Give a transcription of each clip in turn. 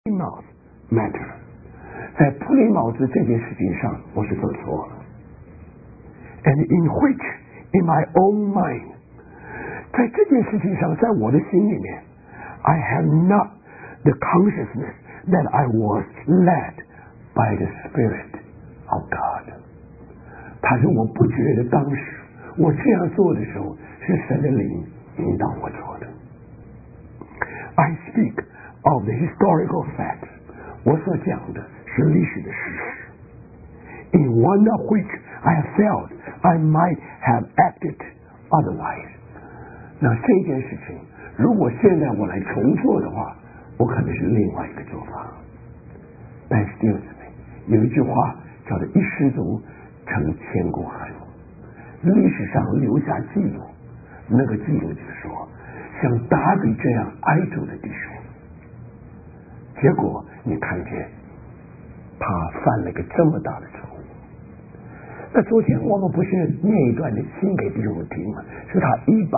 Plymouth matter， 在普利茅斯这件事情上，我是做错了。And in which, in my own mind， 在这件事情上，在我的心里面 ，I have not the consciousness that I was led by the Spirit of God。他说我不觉得当时我这样做的时候是神的灵引导我做的。I speak of the historical facts， 我所讲的是历史的事实。In one of which I have felt I might have acted otherwise。那这件事情，如果现在我来重做的话，我可能是另外一个做法。但是弟兄姊妹，有一句话叫做一失足成千古恨，历史上留下记录，那个记录就是说，像达比这样爱主的弟兄，结果你看见他犯了一个这么大的错误。那昨天我们不是念一段的信给弟兄们听吗？是他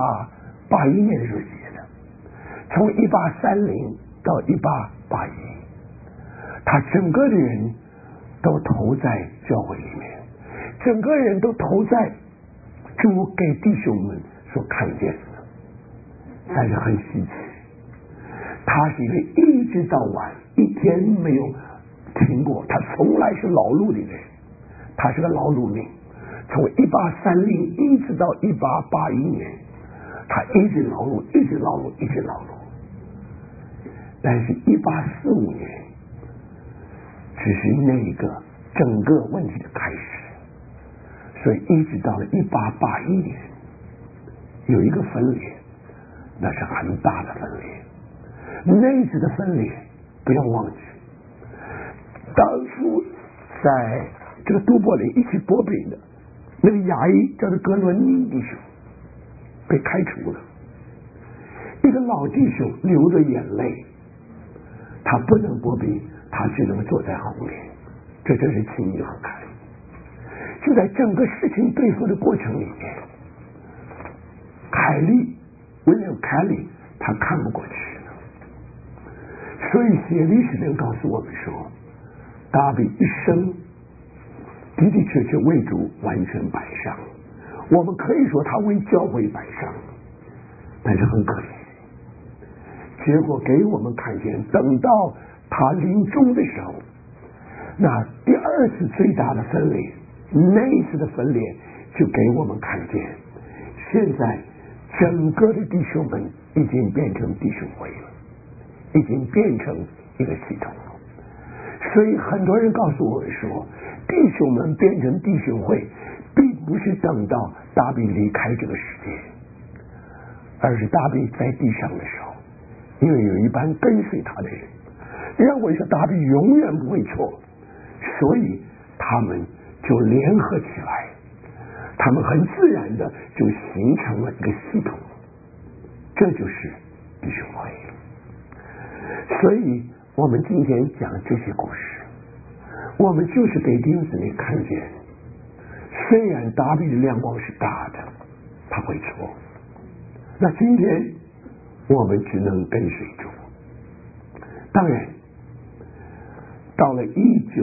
1881年的时候写的，从1830到1881，他整个的人都投在教会里面，整个人都投在主给弟兄们所看见的。但是很稀奇，他是一个一直到晚一天没有停过，他从来是劳碌的人，他是个劳碌命，从1830一直到1881年，他一直劳碌，一直劳碌，一直劳碌。但是1845年只是那个整个问题的开始，所以一直到了1881年有一个分裂，那是很大的分裂。那一次的分裂不要忘记，当初在这个都柏林一起剥饼的那个牙医叫做格伦尼弟兄被开除了，一个老弟兄流着眼泪，他不能剥饼，他只能坐在后面，这真是情何堪。就在整个事情对付的过程里面，凯利William Kelly 他看不过去了，所以写历史的人告诉我们说，达比一生的的确确为主完全摆上，我们可以说他为教会摆上，但是很可惜，结果给我们看见，等到他临终的时候，那第二次最大的分裂，那一次的分裂就给我们看见，现在整个的弟兄们已经变成弟兄会了，已经变成一个系统了。所以很多人告诉我说，弟兄们变成弟兄会并不是等到达比离开这个世界，而是达比在地上的时候，因为有一班跟随他的人认为说达比永远不会错，所以他们就联合起来，他们很自然的就形成了一个系统，这就是弟兄会。所以我们今天讲这些故事，我们就是给弟兄姊妹看见，虽然达比的亮光是大的，他会错，那今天我们只能跟随主。当然到了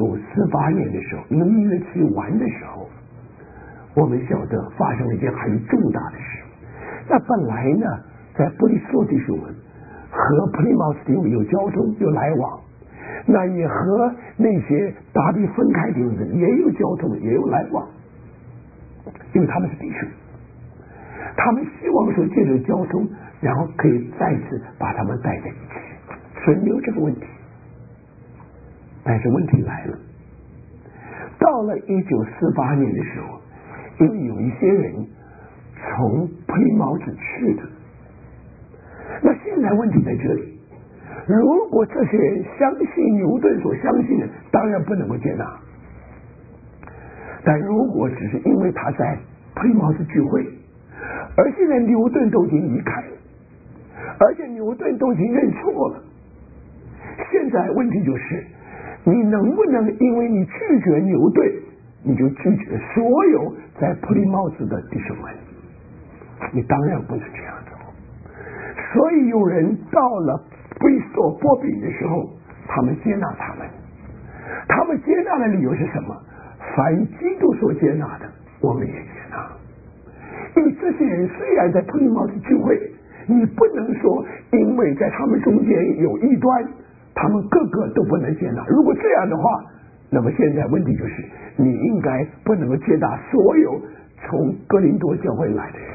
1948年的时候，那蜜月期完的时候，我们晓得发生了一件很重大的事。那本来呢，在布里斯托弟兄们和普利茅斯弟兄有交通有来往，那也和那些达比分开弟兄们也有交通也有来往，因为他们是弟兄，他们希望说借着交通，然后可以再次把他们带在一起，所以没有这个问题。但是问题来了，到了1948年的时候，因为有一些人从普利茅斯去的，那现在问题在这里，如果这些人相信牛顿所相信的，当然不能够接纳，但如果只是因为他在普利茅斯聚会，而现在牛顿都已经离开了，而且牛顿都已经认错了，现在问题就是你能不能因为你拒绝牛顿，你就拒绝所有在普利茅斯的弟兄们？你当然不能这样做。所以有人到了布里斯托剥饼的时候， 他们接纳他们。他们接纳的理由是什么？凡基督所接纳的，我们也接纳。因为这些人虽然在普利茅斯聚会，你不能说因为在他们中间有异端，他们个个都不能接纳。如果这样的话，那么现在问题就是你应该不能够接纳所有从哥林多教会来的人。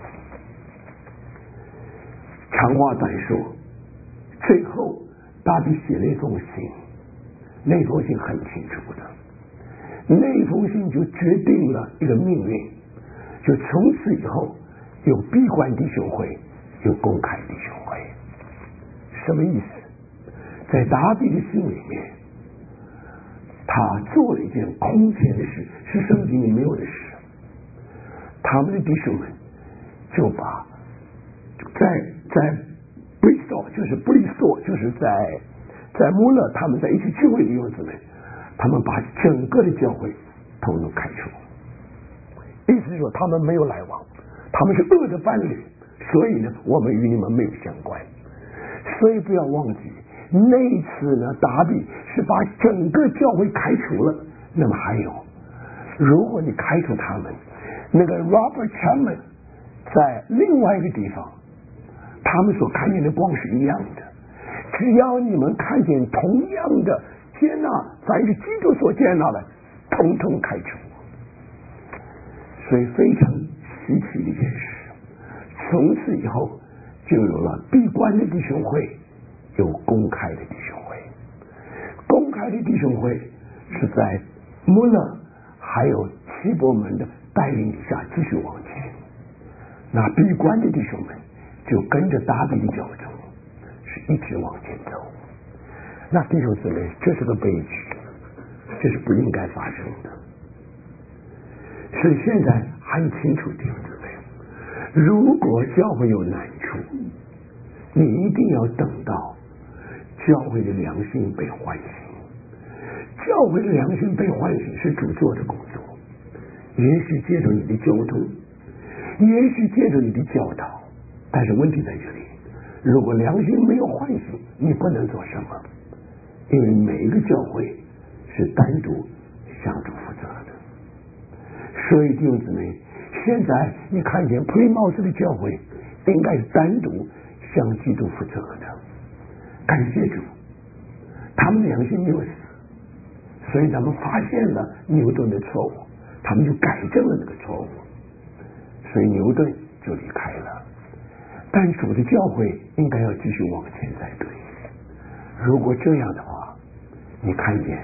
长话短说，最后大比写了一封信，那封信很清楚的，那封信就决定了一个命运，就从此以后有闭关弟兄会，有公开弟兄会。什么意思？在达比的信里面，他做了一件空前的事，是圣经里没有的事。他们的弟兄们就把在布里索，就是布里索，就是在穆勒他们在一起聚会的友子们，他们把整个的教会统统开除。意思是说他们没有来往，他们是恶的伴侣，所以呢，我们与你们没有相关。所以不要忘记，那一次呢，达比是把整个教会开除了。那么还有，如果你开除他们，那个 Robert Chapman 在另外一个地方，他们所看见的光是一样的。只要你们看见同样的接纳，凡是基督所接纳的，统统开除。所以非常稀奇的一件事。从此以后就有了闭关的弟兄会，有公开的弟兄会。公开的弟兄会是在穆勒还有希伯们的带领底下继续往前，那闭关的弟兄们就跟着达比的脚走，是一直往前走。那弟兄姊妹，这是个悲剧，这是不应该发生的。所以现在很清楚，弟兄姊妹，如果教会有难处，你一定要等到教会的良心被唤醒。教会的良心被唤醒是主做的工作，也许借助你的交通，也许借助你的教导，但是问题在这里，如果良心没有唤醒，你不能做什么，因为每一个教会是单独向主负责的。所以弟兄姊妹，现在你看见普利茅斯的教会应该是单独向基督负责的。感谢主，他们的良心没有死，所以他们发现了牛顿的错误，他们就改正了那个错误，所以牛顿就离开了。但主的教会应该要继续往前才对。如果这样的话，你看见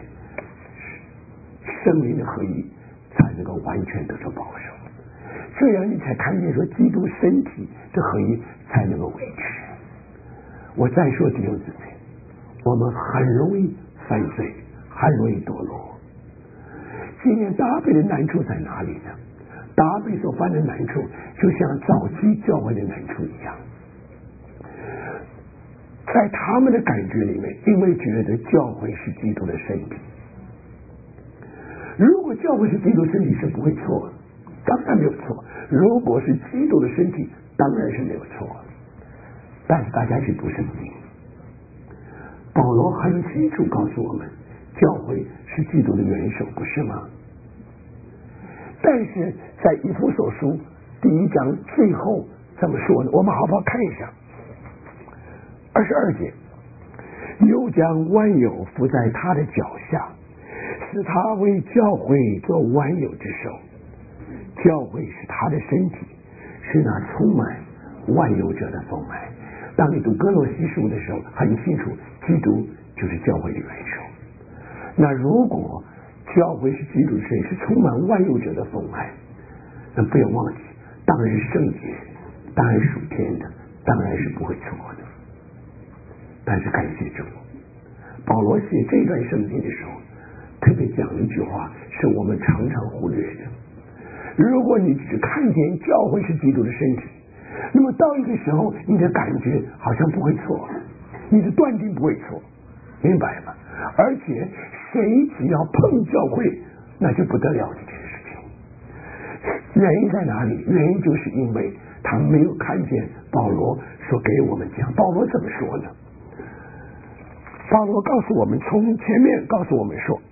圣灵的合一才能够完全得到保守，这样你才看见说基督身体的合一才能够维持。我再说弟兄姊妹，我们很容易犯罪，很容易堕落。今天达比的难处在哪里呢？达比所犯的难处就像早期教会的难处一样，在他们的感觉里面，因为觉得教会是基督的身体，如果教会是基督身体是不会错的，当然没有错。如果是基督的身体，当然是没有错。但是大家去读圣经，保罗很清楚告诉我们，教会是基督的元首，不是吗？但是在以弗所书第1章最后怎么说呢？我们好不好看一下22节，又将万有伏在他的脚下，使他为教会做万有之首。教会是他的身体，是那充满万有者的丰满。当你读哥罗西书的时候，很清楚，基督就是教会的元首。那如果教会是基督的身体，是充满万有者的丰满，那不要忘记，当然是圣洁，当然属天的，当然是不会错的。但是感谢主，保罗写这段圣经的时候，特别讲了一句话，是我们常常忽略的。如果你只看见教会是基督的身体，那么到一个时候，你的感觉好像不会错，你的断定不会错，明白吗？而且谁只要碰教会，那就不得了这件事情。原因在哪里？原因就是因为他没有看见保罗所给我们讲。保罗怎么说呢？ 保罗告诉我们，从前面告诉我们说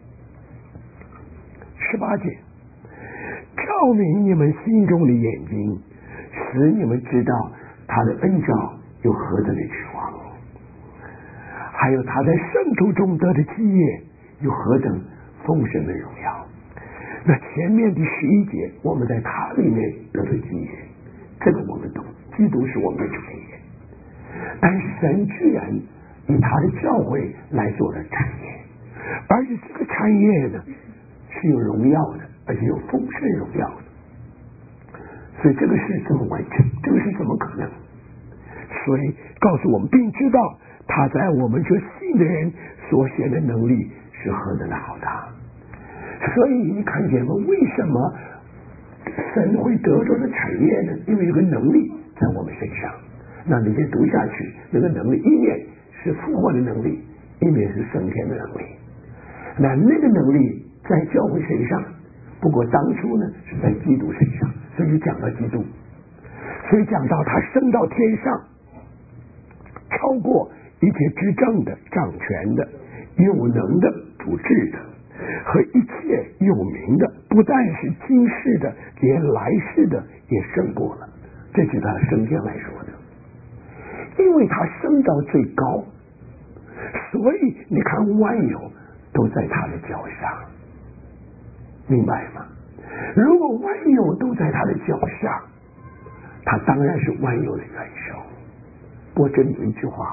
，18节，照明你们心中的眼睛，使你们知道他的恩召有何等的指望，还有他在圣徒中得的基业有何等丰盛的荣耀。那前面的11节，我们在他里面得的基业，这个我们懂，基督是我们的主业，但是神居然以他的教会来做了产业，而且这个产业呢是有荣耀的，而且有丰盛荣耀的。所以这个是怎么完成？这个是怎么可能？所以告诉我们，并知道他在我们这信的人所显的能力是何等的好大。所以你看见吗？为什么神会得着的产业呢？因为有个能力在我们身上。那你先读下去，那个能力一面是复活的能力，一面是升天的能力。那个能力在教会身上，不过当初呢是在基督身上，所以讲到基督，所以讲到他升到天上，超过一切执政的、掌权的、有能的、主治的和一切有名的，不但是今世的，连来世的也胜过了。这是他升天来说的。因为他升到最高，所以你看万有都在他的脚下，明白吗？如果万有都在他的脚下，他当然是万有的元首。不过这里有一句话，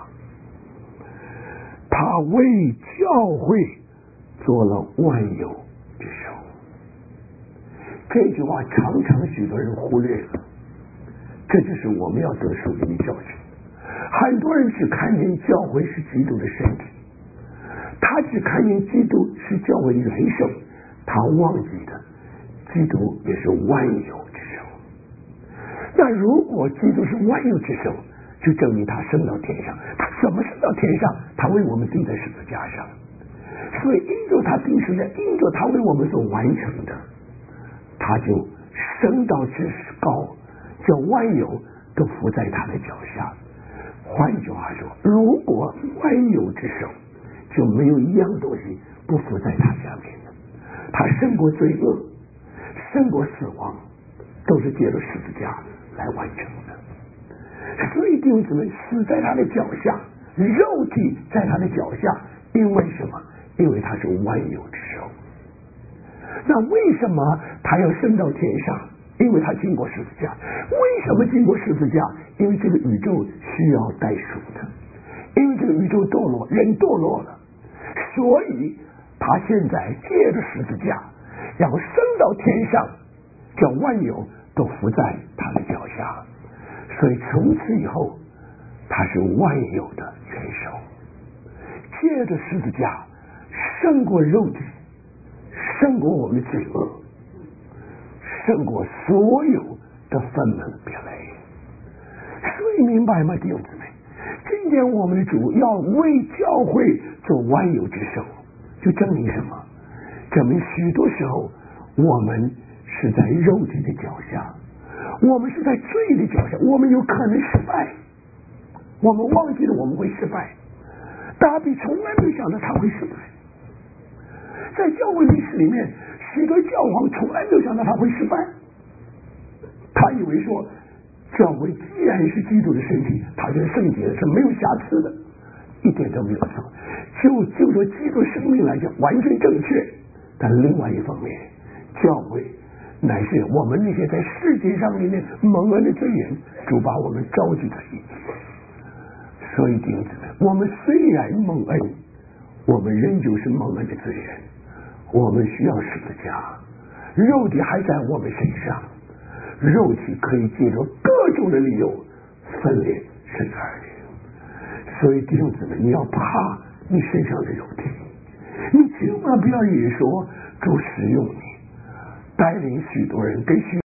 他为教会做了万有之首。这句话常常许多人忽略了，这就是我们要得属灵的教训。很多人只看见教会是基督的身体，他只看见基督是教会的元首，他忘记的基督也是万有之首。那如果基督是万有之首，就证明他升到天上。他怎么升到天上？他为我们钉在十字架上，所以因着他钉十字架，因着他为我们所完成的，他就升到至高，叫万有都伏在他的脚下。换句话说，如果万有之首，就没有一样东西不伏在他下面的。他胜过罪恶，胜过死亡，都是借着十字架来完成的。所以弟兄姊妹，死在他的脚下，肉体在他的脚下，因为什么？因为他是万有之首。那为什么他要升到天上？因为他经过十字架。为什么经过十字架？因为这个宇宙需要代赎的，因为这个宇宙堕落，人堕落了，所以他现在借着十字架要升到天上，叫万有都伏在他的脚下。所以从此以后，他是万有的元首，借着十字架胜过肉体，胜过我们的罪恶，胜过所有的分门别类。所以明白吗，弟兄姊妹？今天我们的主要为教会做万有之首，就证明什么？证明许多时候我们是在肉体的脚下，我们是在罪的脚下，我们有可能失败，我们忘记了我们会失败。大比从来没想到他会失败。在教会历史里面，许多教皇从来没有想到他会失败。他以为说，教会既然是基督的身体，他就是圣洁的，是没有瑕疵的，一点都没有错。就说基督生命来讲完全正确。但另外一方面，教会乃是我们那些在世界上面的蒙恩的罪人，主把我们召集在一起。所以弟兄姊妹，我们虽然蒙恩，我们仍旧是蒙恩的罪人，我们需要十字架，肉体还在我们身上，肉体可以借着各种的理由分裂神的儿女。所以弟兄姊妹，你要怕你身上的肉体，你千万不要以为说主使用你带领许多人跟许